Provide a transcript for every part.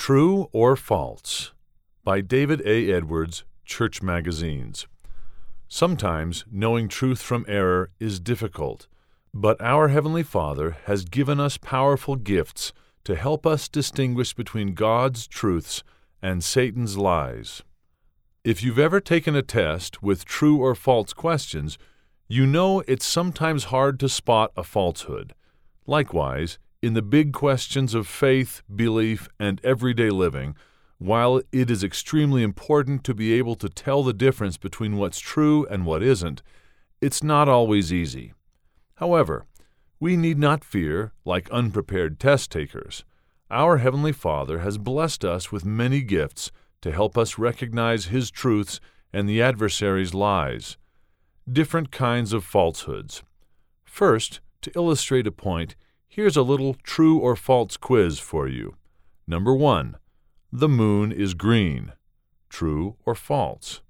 True or False? By David A. Edwards, Church Magazines. Sometimes knowing truth from error is difficult, but our Heavenly Father has given us powerful gifts to help us distinguish between God's truths and Satan's lies. If you've ever taken a test with true or false questions, you know it's sometimes hard to spot a falsehood. Likewise, in the big questions of faith, belief, and everyday living, while it is extremely important to be able to tell the difference between what's true and what isn't, it's not always easy. However, we need not fear like unprepared test takers. Our Heavenly Father has blessed us with many gifts to help us recognize His truths and the adversary's lies. Different kinds of falsehoods. First, to illustrate a point, here's a little true or false quiz for you. Number 1. The moon is green. True or false?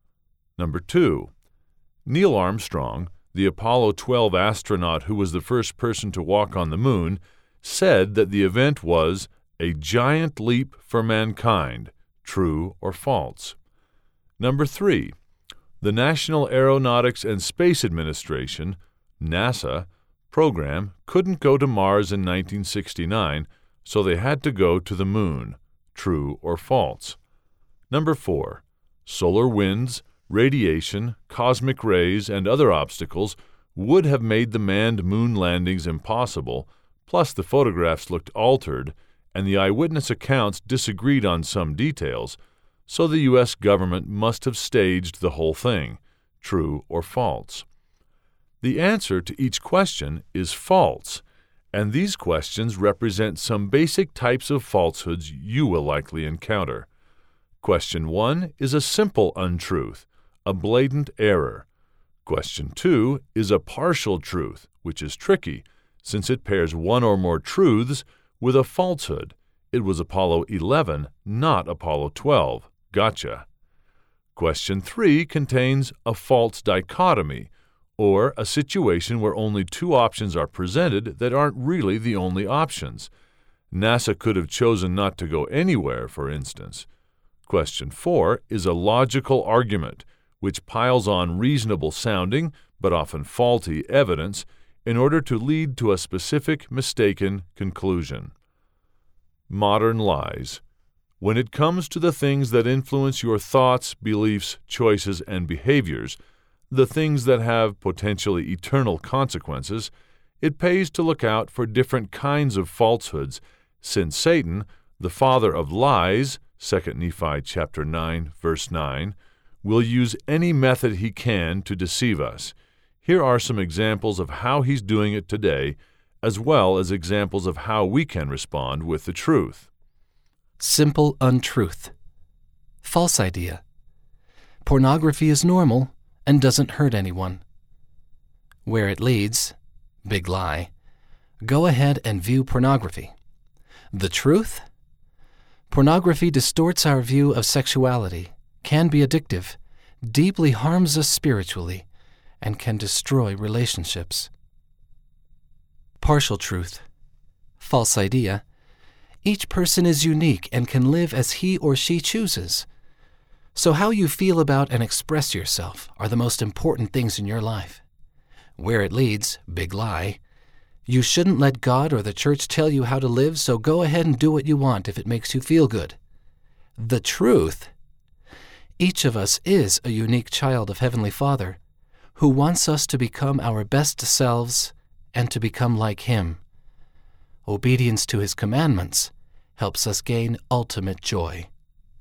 Number 2. Neil Armstrong, the Apollo 12 astronaut who was the first person to walk on the moon, said that the event was a giant leap for mankind. True or false? Number 3. The National Aeronautics and Space Administration, NASA, program couldn't go to Mars in 1969, so they had to go to the moon. True or false? Number 4. Solar winds, radiation, cosmic rays, and other obstacles would have made the manned moon landings impossible, plus the photographs looked altered, and the eyewitness accounts disagreed on some details, so the U.S. government must have staged the whole thing. True or false? The answer to each question is false, and these questions represent some basic types of falsehoods you will likely encounter. Question 1 is a simple untruth, a blatant error. Question 2 is a partial truth, which is tricky, since it pairs one or more truths with a falsehood. It was Apollo 11, not Apollo 12. Gotcha. Question 3 contains a false dichotomy, or a situation where only two options are presented that aren't really the only options. NASA could have chosen not to go anywhere, for instance. Question 4 is a logical argument, which piles on reasonable-sounding, but often faulty, evidence in order to lead to a specific, mistaken conclusion. Modern lies. When it comes to the things that influence your thoughts, beliefs, choices, and behaviors, the things that have potentially eternal consequences, it pays to look out for different kinds of falsehoods, since Satan, the father of lies, 2 Nephi chapter 9, verse 9, will use any method he can to deceive us. Here are some examples of how he's doing it today, as well as examples of how we can respond with the truth. Simple untruth. False idea. Pornography is normal and doesn't hurt anyone. Where it leads, big lie. Go ahead and view pornography. The truth? Pornography distorts our view of sexuality, can be addictive, deeply harms us spiritually, and can destroy relationships. Partial truth. False idea. Each person is unique and can live as he or she chooses. So how you feel about and express yourself are the most important things in your life. Where it leads, big lie. You shouldn't let God or the church tell you how to live, so go ahead and do what you want if it makes you feel good. The truth. Each of us is a unique child of Heavenly Father, who wants us to become our best selves and to become like Him. Obedience to His commandments helps us gain ultimate joy.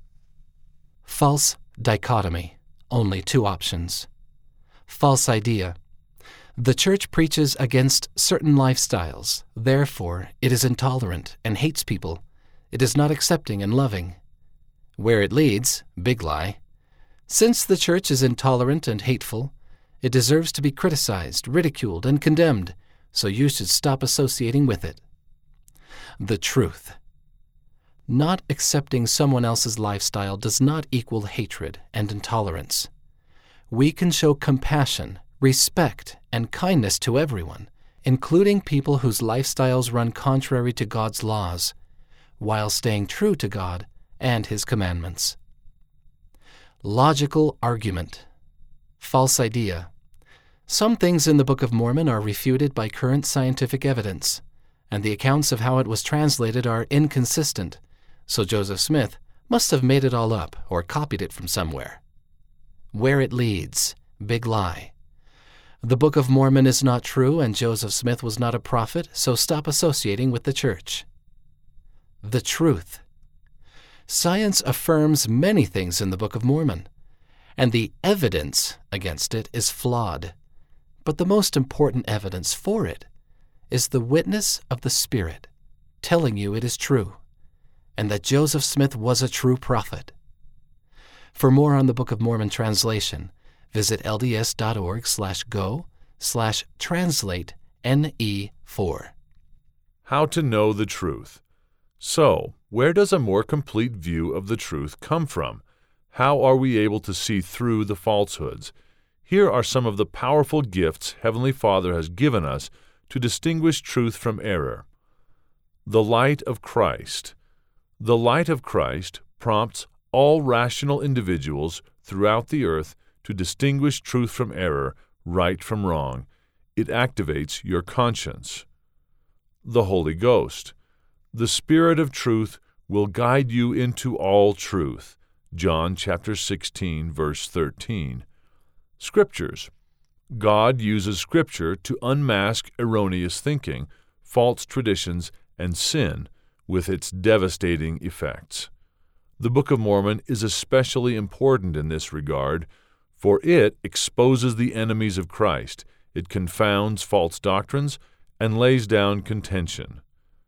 False dichotomy. Only two options. False idea. The church preaches against certain lifestyles. Therefore, it is intolerant and hates people. It is not accepting and loving. Where it leads, big lie. Since the church is intolerant and hateful, it deserves to be criticized, ridiculed, and condemned, so you should stop associating with it. The truth. Not accepting someone else's lifestyle does not equal hatred and intolerance. We can show compassion, respect, and kindness to everyone, including people whose lifestyles run contrary to God's laws. while staying true to God and His commandments. Logical argument. False idea. Some things in the Book of Mormon are refuted by current scientific evidence, and the accounts of how it was translated are inconsistent, so Joseph Smith must have made it all up or copied it from somewhere. Where it leads. Big lie. The Book of Mormon is not true, and Joseph Smith was not a prophet, so stop associating with the church. The truth. Science affirms many things in the Book of Mormon, and the evidence against it is flawed. But the most important evidence for it is the witness of the Spirit telling you it is true, and that Joseph Smith was a true prophet. For more on the Book of Mormon translation, visit lds.org/go/translate-NE4. How to know the truth. So, where does a more complete view of the truth come from? How are we able to see through the falsehoods? Here are some of the powerful gifts Heavenly Father has given us to distinguish truth from error. The light of Christ. The light of Christ prompts all rational individuals throughout the earth to distinguish truth from error, right from wrong. It activates your conscience. The Holy Ghost. The Spirit of truth will guide you into all truth. John chapter 16, verse 13. Scriptures. God uses Scripture to unmask erroneous thinking, false traditions, and sin with its devastating effects. The Book of Mormon is especially important in this regard, for it exposes the enemies of Christ, it confounds false doctrines, and lays down contention.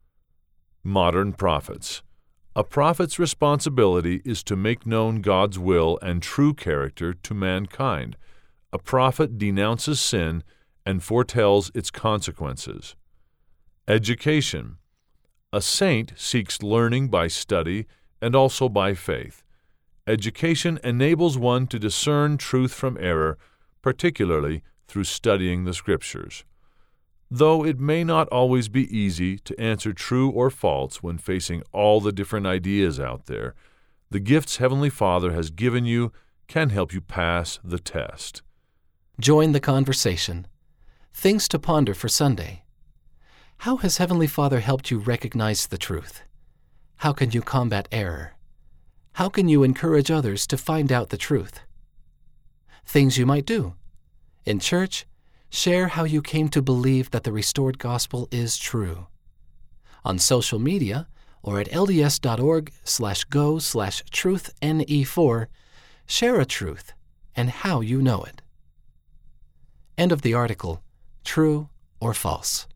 Modern prophets. A prophet's responsibility is to make known God's will and true character to mankind. A prophet denounces sin and foretells its consequences. Education. A saint seeks learning by study and also by faith. Education enables one to discern truth from error, particularly through studying the Scriptures. Though it may not always be easy to answer true or false when facing all the different ideas out there, the gifts Heavenly Father has given you can help you pass the test. Join the conversation. Things to ponder for Sunday. How has Heavenly Father helped you recognize the truth? How can you combat error? How can you encourage others to find out the truth? Things you might do. In church, share how you came to believe that the restored gospel is true. On social media or at lds.org/go/truthne4, share a truth and how you know it. End of the article. True or false?